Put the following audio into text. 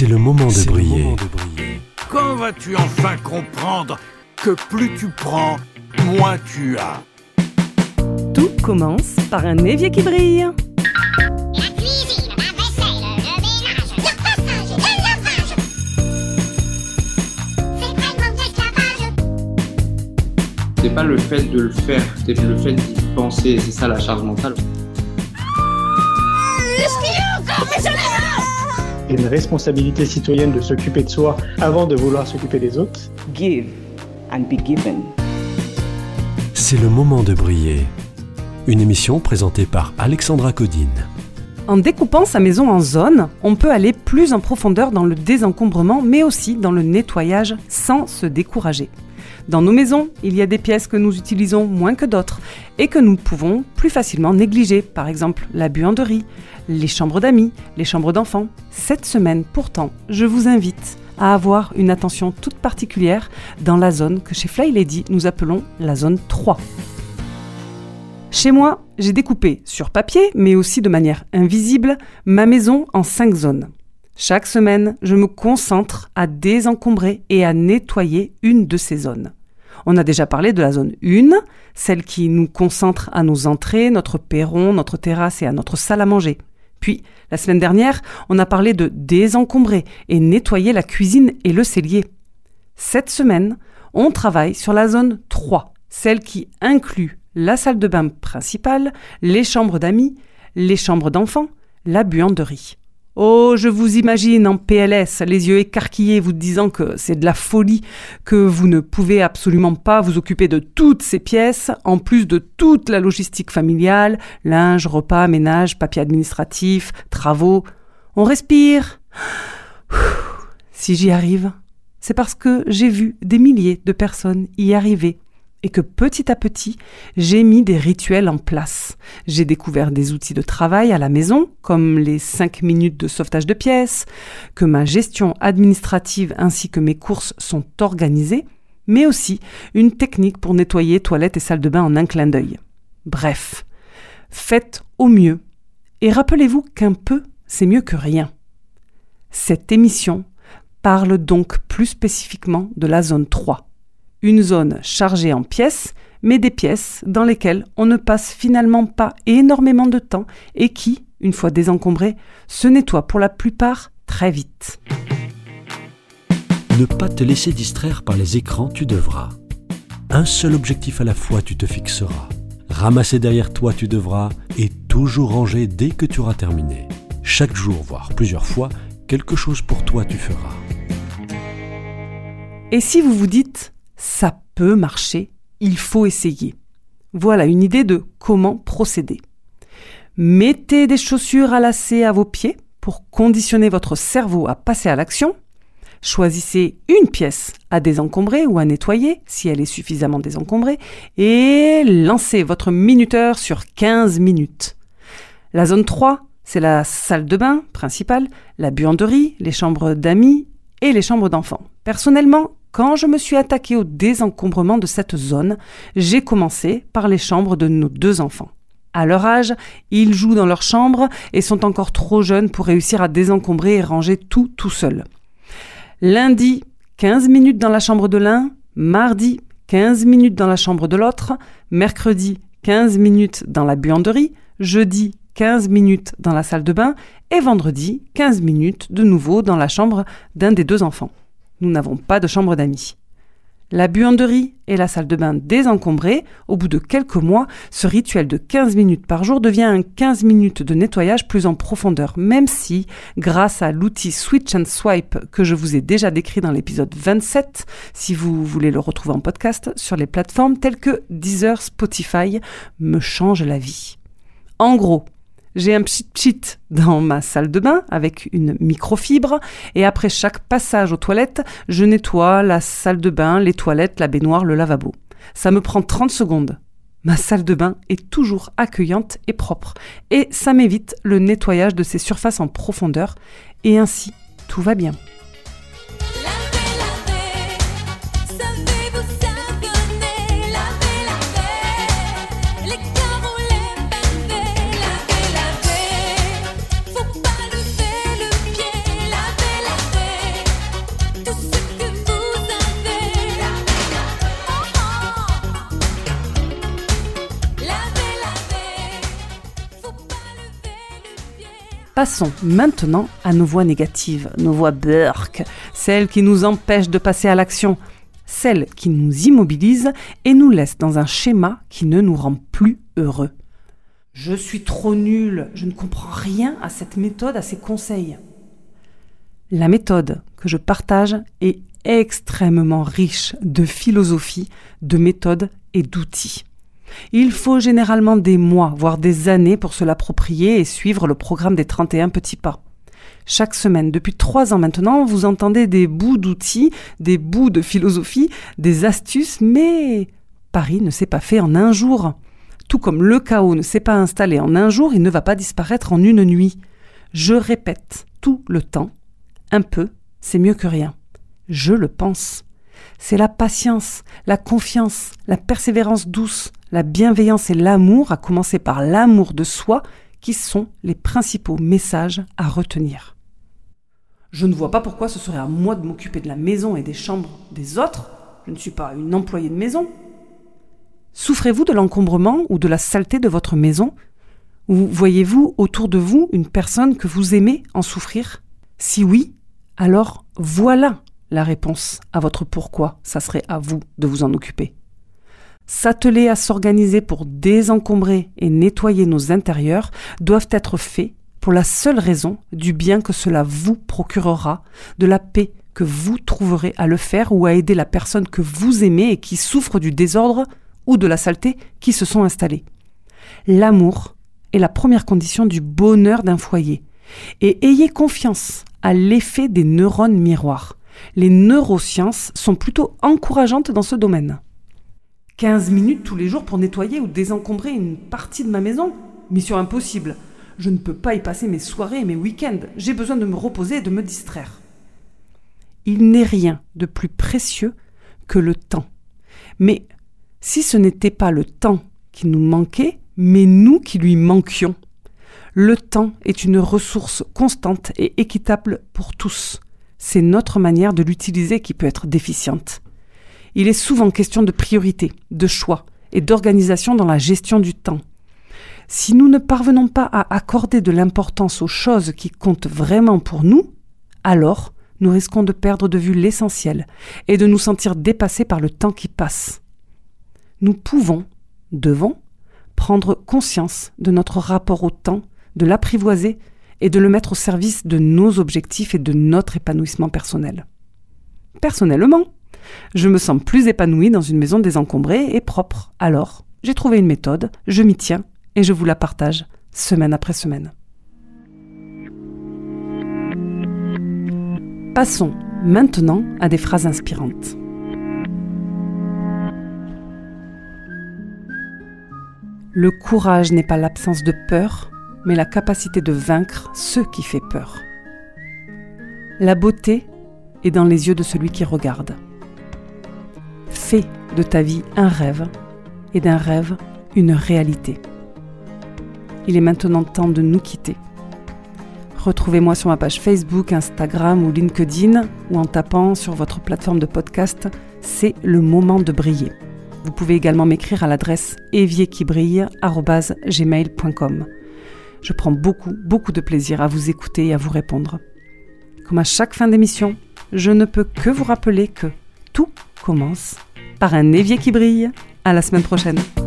C'est le moment de briller. Quand vas-tu enfin comprendre que plus tu prends, moins tu as? Tout commence par un évier qui brille. La cuisine, la vaisselle, le ménage, le repassage, le lavage. C'est vraiment de l'esclavage. C'est pas le fait de le faire, c'est le fait d'y penser, c'est ça la charge mentale. Il y a une responsabilité citoyenne de s'occuper de soi avant de vouloir s'occuper des autres. Give and be given. C'est le moment de briller. Une émission présentée par Alexandra Codine. En découpant sa maison en zones, on peut aller plus en profondeur dans le désencombrement, mais aussi dans le nettoyage sans se décourager. Dans nos maisons, il y a des pièces que nous utilisons moins que d'autres et que nous pouvons plus facilement négliger, par exemple la buanderie, les chambres d'amis, les chambres d'enfants. Cette semaine, pourtant, je vous invite à avoir une attention toute particulière dans la zone que chez Fly Lady nous appelons la zone 3. Chez moi, j'ai découpé sur papier, mais aussi de manière invisible, ma maison en 5 zones. Chaque semaine, je me concentre à désencombrer et à nettoyer une de ces zones. On a déjà parlé de la zone 1, celle qui nous concentre à nos entrées, notre perron, notre terrasse et à notre salle à manger. Puis, la semaine dernière, on a parlé de désencombrer et nettoyer la cuisine et le cellier. Cette semaine, on travaille sur la zone 3, celle qui inclut la salle de bain principale, les chambres d'amis, les chambres d'enfants, la buanderie. Oh, je vous imagine en PLS, les yeux écarquillés, vous disant que c'est de la folie, que vous ne pouvez absolument pas vous occuper de toutes ces pièces, en plus de toute la logistique familiale, linge, repas, ménage, papier administratif, travaux. On respire. Si j'y arrive, c'est parce que j'ai vu des milliers de personnes y arriver. Et que petit à petit, j'ai mis des rituels en place. J'ai découvert des outils de travail à la maison, comme les 5 minutes de sauvetage de pièces, que ma gestion administrative ainsi que mes courses sont organisées, mais aussi une technique pour nettoyer toilettes et salles de bain en un clin d'œil. Bref, faites au mieux. Et rappelez-vous qu'un peu, c'est mieux que rien. Cette émission parle donc plus spécifiquement de la zone 3. Une zone chargée en pièces, mais des pièces dans lesquelles on ne passe finalement pas énormément de temps et qui, une fois désencombrées, se nettoient pour la plupart très vite. Ne pas te laisser distraire par les écrans, tu devras. Un seul objectif à la fois, tu te fixeras. Ramasser derrière toi, tu devras, et toujours ranger dès que tu auras terminé. Chaque jour, voire plusieurs fois, quelque chose pour toi, tu feras. Et si vous vous dites « ça peut marcher, il faut essayer », voilà une idée de comment procéder. Mettez des chaussures à lacets à vos pieds pour conditionner votre cerveau à passer à l'action. Choisissez une pièce à désencombrer ou à nettoyer, si elle est suffisamment désencombrée, et lancez votre minuteur sur 15 minutes. La zone 3, c'est la salle de bain principale, la buanderie, les chambres d'amis et les chambres d'enfants. Personnellement, quand je me suis attaquée au désencombrement de cette zone, j'ai commencé par les chambres de nos 2 enfants. À leur âge, ils jouent dans leur chambre et sont encore trop jeunes pour réussir à désencombrer et ranger tout seul. Lundi, 15 minutes dans la chambre de l'un, mardi, 15 minutes dans la chambre de l'autre, mercredi, 15 minutes dans la buanderie, jeudi, 15 minutes dans la salle de bain et vendredi, 15 minutes de nouveau dans la chambre d'un des 2 enfants. Nous n'avons pas de chambre d'amis. La buanderie et la salle de bain désencombrées, au bout de quelques mois, ce rituel de 15 minutes par jour devient un 15 minutes de nettoyage plus en profondeur, même si, grâce à l'outil Switch and Swipe que je vous ai déjà décrit dans l'épisode 27, si vous voulez le retrouver en podcast, sur les plateformes telles que Deezer, Spotify, me change la vie. En gros, j'ai un pchit-pchit dans ma salle de bain avec une microfibre et après chaque passage aux toilettes, je nettoie la salle de bain, les toilettes, la baignoire, le lavabo. Ça me prend 30 secondes. Ma salle de bain est toujours accueillante et propre et ça m'évite le nettoyage de ces surfaces en profondeur et ainsi, tout va bien. Faut pas lever le pied, laver la tête. Passons maintenant à nos voix négatives, nos voix burk, celles qui nous empêchent de passer à l'action, celles qui nous immobilisent et nous laissent dans un schéma qui ne nous rend plus heureux. Je suis trop nul, je ne comprends rien à cette méthode, à ces conseils. La méthode que je partage est extrêmement riche de philosophie, de méthodes et d'outils. Il faut généralement des mois, voire des années pour se l'approprier et suivre le programme des 31 petits pas. Chaque semaine, depuis 3 ans maintenant, vous entendez des bouts d'outils, des bouts de philosophie, des astuces, mais Paris ne s'est pas fait en un jour. Tout comme le chaos ne s'est pas installé en un jour, il ne va pas disparaître en une nuit. Je répète tout le temps, un peu, c'est mieux que rien. Je le pense. C'est la patience, la confiance, la persévérance douce, la bienveillance et l'amour, à commencer par l'amour de soi, qui sont les principaux messages à retenir. Je ne vois pas pourquoi ce serait à moi de m'occuper de la maison et des chambres des autres. Je ne suis pas une employée de maison. Souffrez-vous de l'encombrement ou de la saleté de votre maison? Ou voyez-vous autour de vous une personne que vous aimez en souffrir? Si oui, alors voilà la réponse à votre pourquoi, ça serait à vous de vous en occuper. S'atteler à s'organiser pour désencombrer et nettoyer nos intérieurs doivent être faits pour la seule raison du bien que cela vous procurera, de la paix que vous trouverez à le faire ou à aider la personne que vous aimez et qui souffre du désordre ou de la saleté qui se sont installés. L'amour est la première condition du bonheur d'un foyer. Et ayez confiance à l'effet des neurones miroirs. Les neurosciences sont plutôt encourageantes dans ce domaine. 15 minutes tous les jours pour nettoyer ou désencombrer une partie de ma maison? Mission impossible. Je ne peux pas y passer mes soirées et mes week-ends. J'ai besoin de me reposer et de me distraire. Il n'est rien de plus précieux que le temps. Mais si ce n'était pas le temps qui nous manquait, mais nous qui lui manquions. Le temps est une ressource constante et équitable pour tous. C'est notre manière de l'utiliser qui peut être déficiente. Il est souvent question de priorité, de choix et d'organisation dans la gestion du temps. Si nous ne parvenons pas à accorder de l'importance aux choses qui comptent vraiment pour nous, alors nous risquons de perdre de vue l'essentiel et de nous sentir dépassés par le temps qui passe. Nous devons prendre conscience de notre rapport au temps, de l'apprivoiser et de le mettre au service de nos objectifs et de notre épanouissement personnel. Personnellement, je me sens plus épanouie dans une maison désencombrée et propre. Alors, j'ai trouvé une méthode, je m'y tiens et je vous la partage semaine après semaine. Passons maintenant à des phrases inspirantes. Le courage n'est pas l'absence de peur, mais la capacité de vaincre ce qui fait peur. La beauté est dans les yeux de celui qui regarde. Fais de ta vie un rêve et d'un rêve une réalité. Il est maintenant temps de nous quitter. Retrouvez-moi sur ma page Facebook, Instagram ou LinkedIn ou en tapant sur votre plateforme de podcast « C'est le moment de briller ». Vous pouvez également m'écrire à l'adresse évierquibrille@gmail.com. Je prends beaucoup de plaisir à vous écouter et à vous répondre. Comme à chaque fin d'émission, je ne peux que vous rappeler que tout commence par un évier qui brille. À la semaine prochaine.